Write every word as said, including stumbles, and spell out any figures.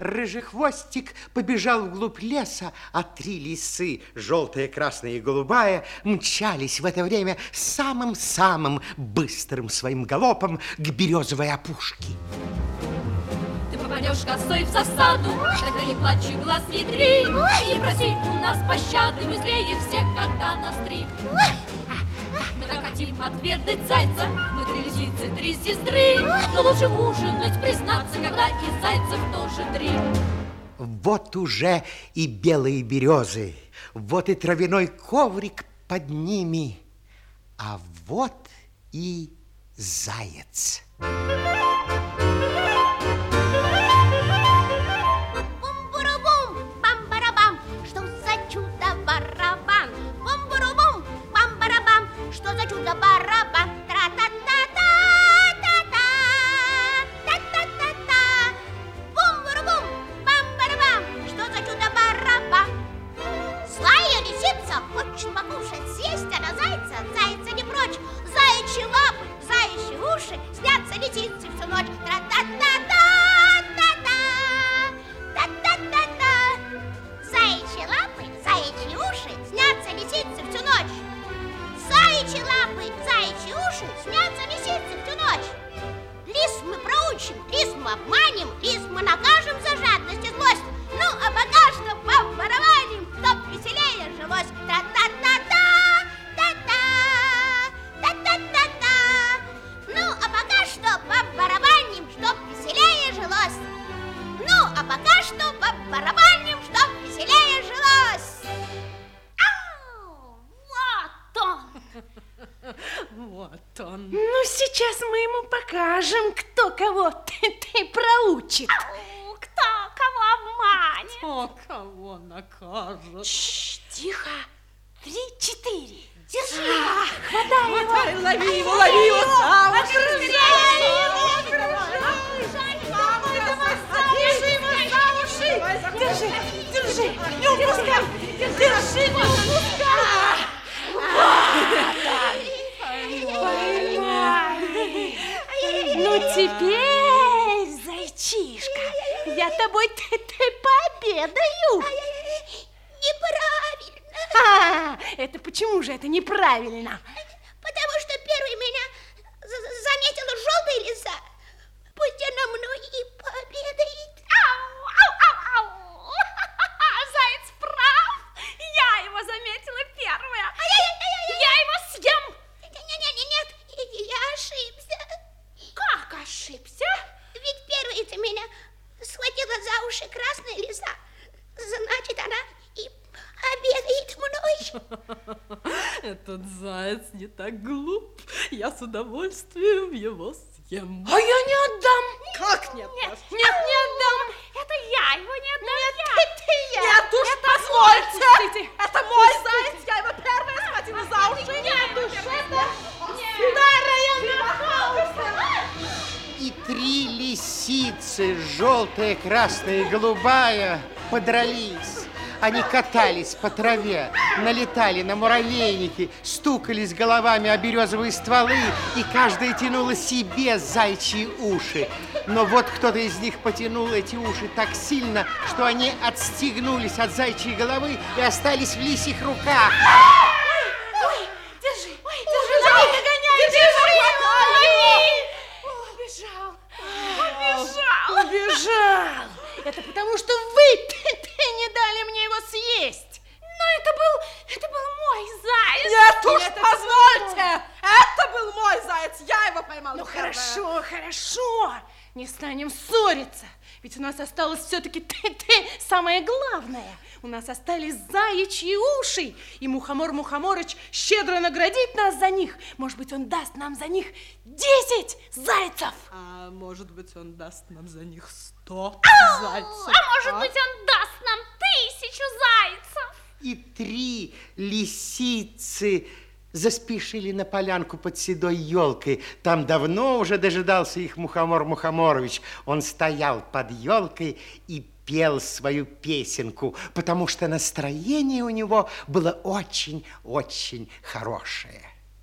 Рыжий хвостик побежал вглубь леса, а три лисы, желтая, красная и голубая, мчались в это время самым-самым быстрым своим галопом к березовой опушке. Ты попадешь косой в засаду, тогда не плачь и глаз не три, и проси у нас пощады, мы злее всех, когда нас три. Мы так хотим отведать зайца, мы три лисицы, три сестры, но лучше ужинать, признаться, когда и зайцев тоже три. Вот уже и белые березы, вот и травяной коврик под ними, а вот и заяц. Ну, сейчас мы ему покажем, кто кого ты, ты проучит. Ау, кто кого обманет. Кто кого накажет. Шш, тихо. Три-четыре. Держи а, его. Хватай его. Хватай, лови его, лови его. Держи, держи, не упускай. Держи, не упускай. Ну, теперь, зайчишка, я тобой ты, ты пообедаю. Неправильно. А, это почему же это неправильно? Потому что первый меня заметила желтая лиса. Пусть она мной и пообедает. Ау, ау, ау, ау. Заяц прав. Я его заметила первая. Я его съем. Нет-нет-нет, я ошибся. Как ошибся? Ведь первой-то меня схватила за уши красная лиса. Значит, она и обедает мной. Этот заяц не так глуп. Я с удовольствием его съем. А я не отдам. Как не Нет, отдашь? нет, не отдам. Это я его не отдам. Нет, я. это я. Нет уж, Это позвольте. Пустите. Это мой заяц. Я его первая схватила за уши. Нет уж, это... И три лисицы, желтая, красная и голубая, подрались. Они катались по траве, налетали на муравейники, стукались головами о березовые стволы, и каждая тянула себе зайчьи уши. Но вот кто-то из них потянул эти уши так сильно, что они отстегнулись от зайчьей головы и остались в лисьих руках. Ой, держи, ой, держи, лови, догоняй, держи, лови. Убежал, убежал. Убежал. Это потому, что вы ты, ты не дали мне его съесть. Но это был, это был мой заяц. Нет уж, Это позвольте. Это был мой заяц. Я его поймала. Ну, первая. хорошо, хорошо. Не станем ссориться. Ведь у нас осталось все-таки ты, ты, самое главное. У нас остались заячьи уши. И Мухомор Мухоморыч щедро наградит нас за них. Может быть, он даст нам за них десять зайцев. А может быть, он даст нам за них сто Ау, зайцев. а может быть, он даст нам тысячу зайцев. И три лисицы заспешили на полянку под седой елкой. Там давно уже дожидался их Мухомор Мухоморович. Он стоял под елкой и пел свою песенку, потому что настроение у него было очень-очень хорошее.